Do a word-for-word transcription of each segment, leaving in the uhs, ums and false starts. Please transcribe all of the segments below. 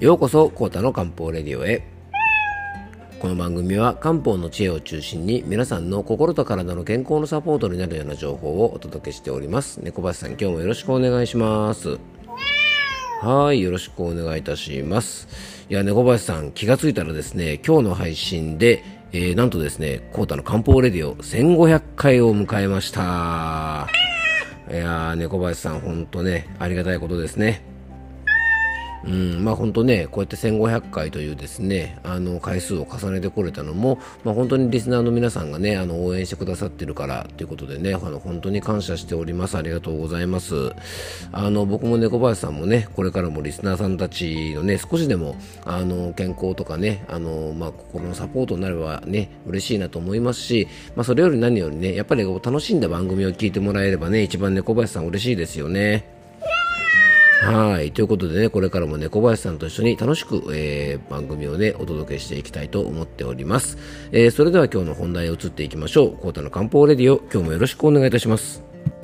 ようこそコータの漢方レディオへ。この番組は漢方の知恵を中心に皆さんの心と体の健康のサポートになるような情報をお届けしております。猫林さん、今日もよろしくお願いします。はい、よろしくお願いいたします。いや、猫林さん、気がついたらですね、今日の配信で、えー、なんとですね、コータの漢方レディオせんごひゃっかいを迎えました。いやー、猫林さん、ほんとね、ありがたいことですね。うん、まあ本当ね、こうやってせんごひゃっかいというですね、あの回数を重ねてこれたのも、まあ、本当にリスナーの皆さんがね、あの応援してくださってるからということでね、あの本当に感謝しております。ありがとうございます。あの僕も猫林さんもね、これからもリスナーさんたちのね、少しでもあの健康とかね、あのまあ心のサポートになればね、嬉しいなと思いますし、まあそれより何よりね、やっぱり楽しんだ番組を聞いてもらえればね、一番猫林さん嬉しいですよね。はい。ということでね、これからも猫林さんと一緒に楽しく、えー、番組をね、お届けしていきたいと思っております。えー、それでは今日の本題へ移っていきましょう。コータの漢方レディオ、今日もよろしくお願いいたします。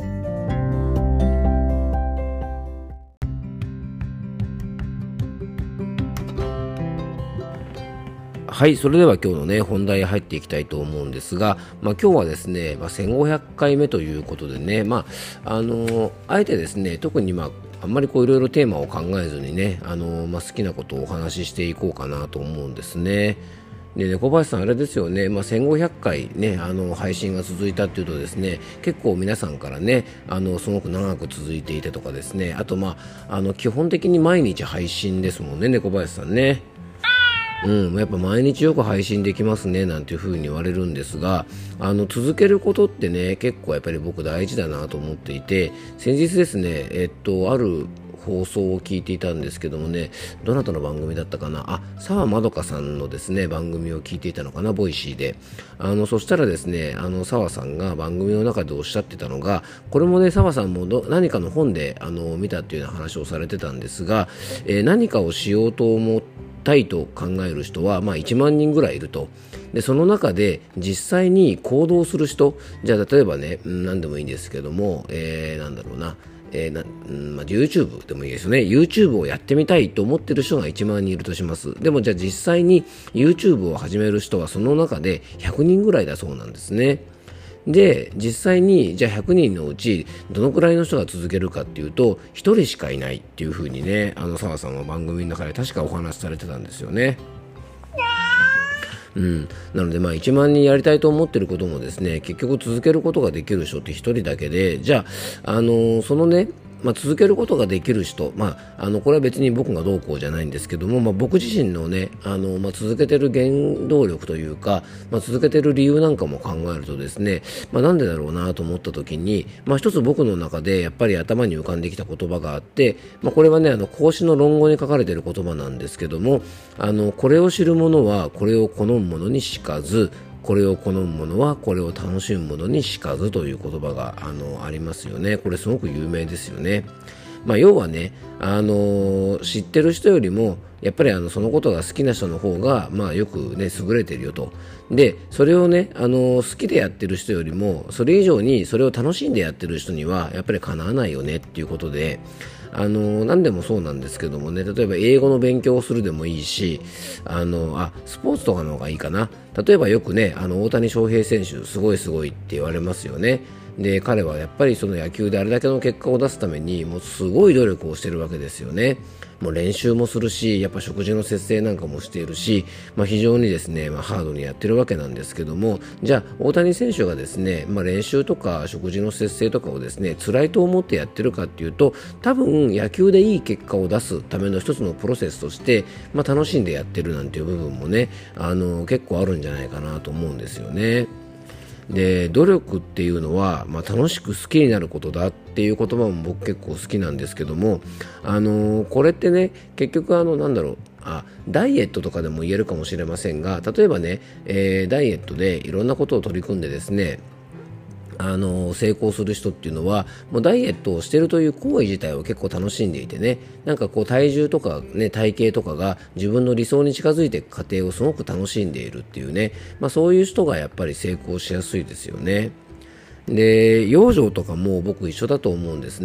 はい。それでは今日のね、本題へ入っていきたいと思うんですが、まあ今日はですね、まあ、せんごひゃっかいめということでね、まあ、あのー、あえてですね、特にまあ、あんまりこういろいろテーマを考えずにね、あのーまあ、好きなことをお話ししていこうかなと思うんですね。で、猫林さんあれですよね、まあ、せんごひゃっかいね、あの配信が続いたっていうとですね、結構皆さんからね、あのすごく長く続いていてとかですね、あとまあ、あの基本的に毎日配信ですもんね、猫林さんね。うん、やっぱ毎日よく配信できますねなんていう風に言われるんですが、あの続けることってね、結構やっぱり僕大事だなと思っていて、先日ですね、えっとある放送を聞いていたんですけどもね、どなたの番組だったかな、あ、澤まどかさんのですね番組を聞いていたのかな、ボイシーで。あのそしたらですね、あの澤さんが番組の中でおっしゃってたのが、これもね、澤さんもど何かの本であの見たっていうような話をされてたんですが、えー、何かをしようと思ってたいと考える人は、まあ、いちまんにんぐらいいると。でその中で実際に行動する人、じゃあ例えばね、何でもいいんですけども、えー、なんだろうな、えーなうんまあ、YouTube でもいいですよね。 YouTube をやってみたいと思ってる人がいちまんにんいるとします。でもじゃあ実際に YouTube を始める人はその中でひゃくにんぐらいだそうなんですね。で実際にじゃあひゃくにんのうちどのくらいの人が続けるかっていうとひとりしかいないっていう風にね、あの澤さんは番組の中で確かお話しされてたんですよね。うん、なのでまあいちまんにんやりたいと思っていることもですね、結局続けることができる人ってひとりだけで、じゃあ、あのー、そのね、まあ、続けることができる人、まあ、あのこれは別に僕がどうこうじゃないんですけども、まあ、僕自身のね、あの、まあ、続けてる原動力というか、まあ、続けてる理由なんかも考えるとですね、まあ、なんでだろうなと思った時に、まあ、一つ僕の中でやっぱり頭に浮かんできた言葉があって、まあ、これはね、あの孔子の論語に書かれている言葉なんですけども、あのこれを知る者はこれを好む者にしかず、これを好む者はこれを楽しむ者にしかずという言葉が あのありますよね。これすごく有名ですよね。まあ、要はね、あの知ってる人よりもやっぱりあのそのことが好きな人の方が、まあ、よくね優れてるよと。でそれをね、あの好きでやってる人よりもそれ以上にそれを楽しんでやってる人にはやっぱりかなわないよねっていうことで、あの何でもそうなんですけどもね、例えば英語の勉強をするでもいいし、あのあスポーツとかの方がいいかな。例えばよくね、あの大谷翔平選手すごいすごいって言われますよね。で彼はやっぱりその野球であれだけの結果を出すためにもうすごい努力をしてるわけですよね。もう練習もするし、やっぱ食事の節制なんかもしているし、まあ、非常にですね、まあ、ハードにやってるわけなんですけども、じゃあ大谷選手がですね、まあ、練習とか食事の節制とかをですね辛いと思ってやってるかっていうと、多分野球でいい結果を出すための一つのプロセスとして、まあ、楽しんでやってるなんていう部分もね、あの結構あるんじゃないかなと思うんですよね。で努力っていうのは、まあ、楽しく好きになることだっていう言葉も僕結構好きなんですけども、あのー、これってね、結局あのなんだろうあダイエットとかでも言えるかもしれませんが、例えばね、えー、ダイエットでいろんなことを取り組んでですね、あの成功する人っていうのはもうダイエットをしているという行為自体を結構楽しんでいてね、なんかこう体重とか、ね、体型とかが自分の理想に近づいていく過程をすごく楽しんでいるっていうね、まあ、そういう人がやっぱり成功しやすいですよね。で養生とかも僕一緒だと思うんですね。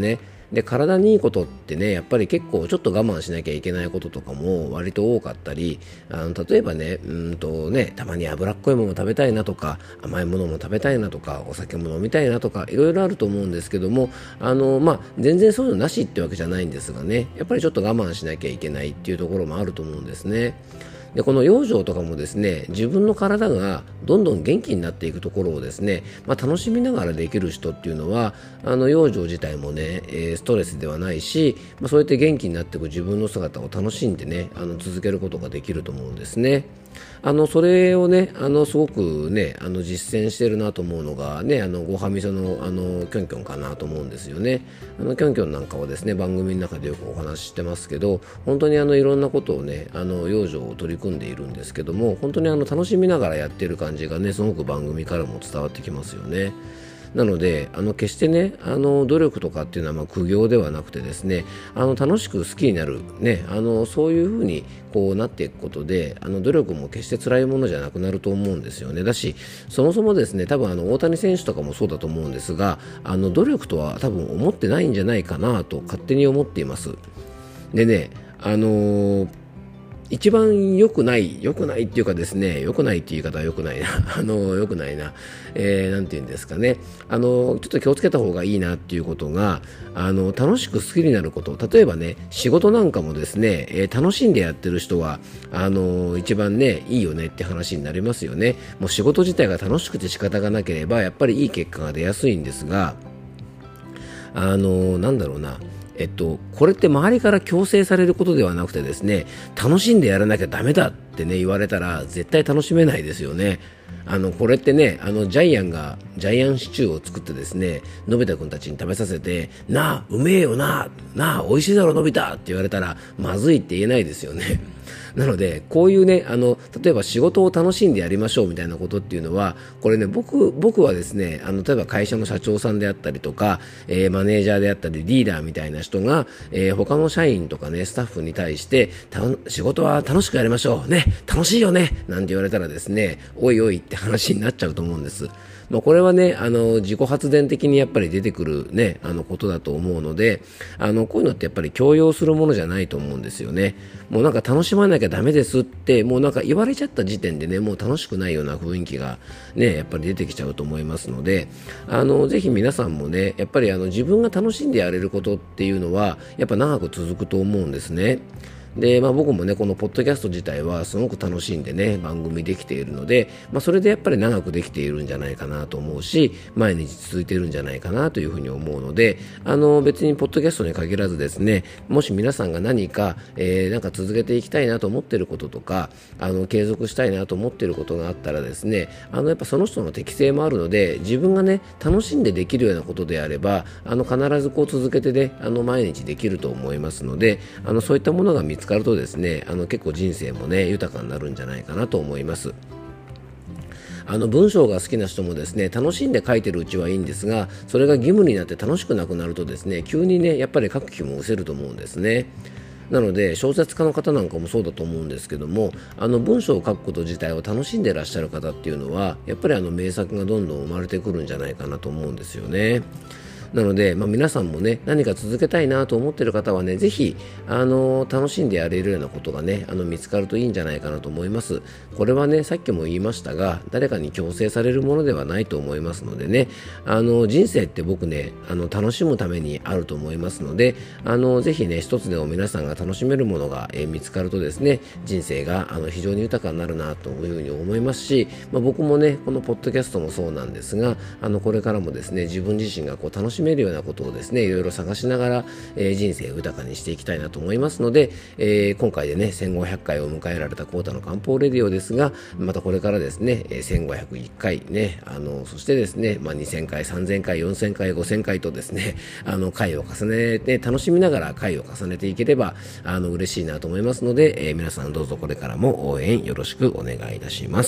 で体にいいことってねやっぱり結構ちょっと我慢しなきゃいけないこととかも割と多かったり、あの例えばねうんとねたまに脂っこいもの食べたいなとか甘いものも食べたいなとかお酒も飲みたいなとかいろいろあると思うんですけども、あの、まあ、全然そういうのなしってわけじゃないんですがね、やっぱりちょっと我慢しなきゃいけないっていうところもあると思うんですね。でこの養生とかもですね、自分の体がどんどん元気になっていくところをですね、まあ、楽しみながらできる人っていうのはあの養生自体もね、えーストレスではないし、まあ、そうやって元気になっていく自分の姿を楽しんでねあの続けることができると思うんですね。あのそれをねあのすごくねあの実践してるなと思うのがね、あのごはみそのあのキョンキョンかなと思うんですよね。あのキョンキョンなんかはですね番組の中でよくお話ししてますけど、本当にあのいろんなことをねあの養生を取り組んでいるんですけども、本当にあの楽しみながらやっている感じがねすごく番組からも伝わってきますよね。なのであの決してねあの努力とかっていうのはまあ苦行ではなくてですね、あの楽しく好きになる、ね、あのそういうふうにこうなっていくことで、あの努力も決して辛いものじゃなくなると思うんですよね。だしそもそもですね多分あの大谷選手とかもそうだと思うんですが、あの努力とは多分思ってないんじゃないかなと勝手に思っています。でねあのー一番良くない良くないっていうかですね、良くないっていう言い方は良くないなあの良くないな、えー、なんて言うんですかね、あのちょっと気をつけた方がいいなっていうことが、あの楽しく好きになること。例えばね仕事なんかもですね、えー楽しんでやってる人はあの一番ねいいよねって話になりますよね。もう仕事自体が楽しくて仕方がなければやっぱりいい結果が出やすいんですが、あのなんだろうなえっと、これって周りから強制されることではなくてですね、楽しんでやらなきゃダメだってね言われたら絶対楽しめないですよね。あのこれってねあのジャイアンがジャイアンシチューを作ってですねのび太くんたちに食べさせて、なあうめえよななあ美味しいだろのび太って言われたらまずいって言えないですよね。なのでこういうねあの例えば仕事を楽しんでやりましょうみたいなことっていうのは、これね僕僕はですねあの例えば会社の社長さんであったりとか、えーマネージャーであったりリーダーみたいな人が、えー他の社員とかねスタッフに対してた仕事は楽しくやりましょうね、楽しいよねなんて言われたらですね、おいおいって話になっちゃうと思うんです。まあ、これはねあの自己発電的にやっぱり出てくる、ね、あのことだと思うので、あのこういうのってやっぱり強要するものじゃないと思うんですよね。もうなんか楽しまなきゃダメですってもうなんか言われちゃった時点でねもう楽しくないような雰囲気がねやっぱり出てきちゃうと思いますので、あのぜひ皆さんもねやっぱりあの自分が楽しんでやれることっていうのはやっぱ長く続くと思うんですね。で、まあ、僕もねこのポッドキャスト自体はすごく楽しんでね番組できているので、まあ、それでやっぱり長くできているんじゃないかなと思うし、毎日続いているんじゃないかなというふうに思うので、あの別にポッドキャストに限らずですね、もし皆さんが何か、えー、なんか続けていきたいなと思っていることとか、あの継続したいなと思っていることがあったらですね、あのやっぱその人の適性もあるので、自分がね楽しんでできるようなことであればあの必ずこう続けてねあの毎日できると思いますので、あのそういったものが見つかるとですね、あの結構人生もね豊かになるんじゃないかなと思います。あの文章が好きな人もですね楽しんで書いてるうちはいいんですが、それが義務になって楽しくなくなるとですね急にねやっぱり書く気も失せると思うんですね。なので小説家の方なんかもそうだと思うんですけども、あの文章を書くこと自体を楽しんでいらっしゃる方っていうのはやっぱりあの名作がどんどん生まれてくるんじゃないかなと思うんですよね。なので、まあ、皆さんもね何か続けたいなと思っている方はねぜひあの楽しんでやれるようなことがねあの見つかるといいんじゃないかなと思います。これはねさっきも言いましたが誰かに強制されるものではないと思いますのでね、あの人生って僕ねあの楽しむためにあると思いますので、あのぜひね一つでも皆さんが楽しめるものが、えー見つかるとですね人生があの非常に豊かになるなというふうに思いますし、まあ、僕もねこのポッドキャストもそうなんですが、あのこれからもですね自分自身がこう楽しめるようなことをですねいろいろ探しながら、えー人生を豊かにしていきたいなと思いますので、えー今回でねせんごひゃっかいを迎えられたコータの漢方レディオですが、またこれからですねえーせんごひゃくいっかいね、あのそしてですね、まあ、にせんかいさんぜんかいよんせんかいごせんかいとですねあの回を重ねて楽しみながら回を重ねていければあの嬉しいなと思いますので、えー皆さんどうぞこれからも応援よろしくお願いいたします。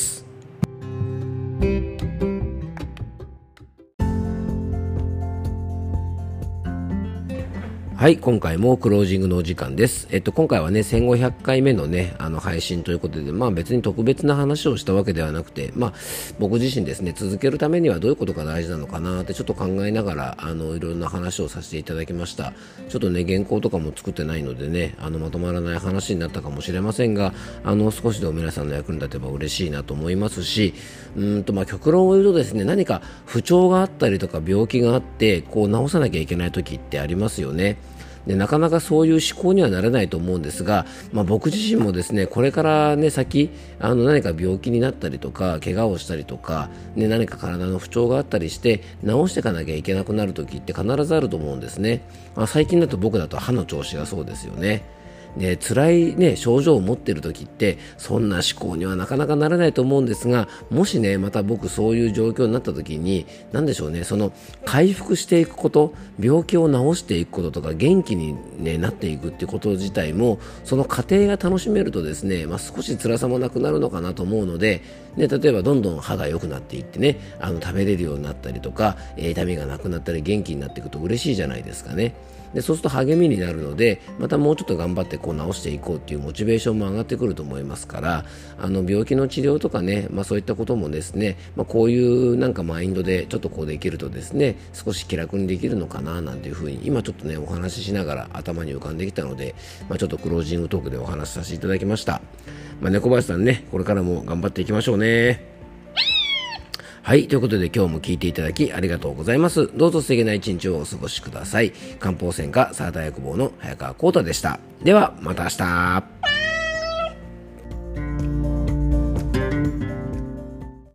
はい、今回もクロージングのお時間です。えっと、今回はね、せんごひゃっかいめのね、あの、配信ということで、まあ別に特別な話をしたわけではなくて、まあ、僕自身ですね、続けるためにはどういうことが大事なのかなってちょっと考えながら、あの、いろんな話をさせていただきました。ちょっとね、原稿とかも作ってないのでね、あの、まとまらない話になったかもしれませんが、あの、少しでも皆さんの役に立てば嬉しいなと思いますし、うーんと、まあ、極論を言うとですね、何か不調があったりとか病気があって、こう、治さなきゃいけない時ってありますよね。でなかなかそういう思考にはなれないと思うんですが、まあ、僕自身もですねこれから、ね、先あの何か病気になったりとか怪我をしたりとか、ね、何か体の不調があったりして治していかなきゃいけなくなる時って必ずあると思うんですね。まあ、最近だと僕だと歯の調子がそうですよね。で辛い、ね、症状を持っている時ってそんな思考にはなかなかならないと思うんですが、もしねまた僕そういう状況になった時に何でしょうね、その回復していくこと、病気を治していくこととか元気に、ね、なっていくってこと自体もその過程が楽しめるとですね、まあ、少し辛さもなくなるのかなと思うので、ね、例えばどんどん歯が良くなっていってね、あの食べれるようになったりとか、えー、痛みがなくなったり元気になっていくと嬉しいじゃないですかね。でそうすると励みになるので、またもうちょっと頑張ってこう治していこうっていうモチベーションも上がってくると思いますから、あの病気の治療とかね、まあ、そういったこともですね、まあ、こういうなんかマインドでちょっとこうできるとですね、少し気楽にできるのかななんていうふうに今ちょっとねお話ししながら頭に浮かんできたので、まあ、ちょっとクロージングトークでお話しさせていただきました。まあ、猫林さんね、これからも頑張っていきましょうね。はい。ということで今日も聞いていただきありがとうございます。どうぞ素敵な一日をお過ごしください。漢方専科サーター薬房の早川浩太でした。では、また明日。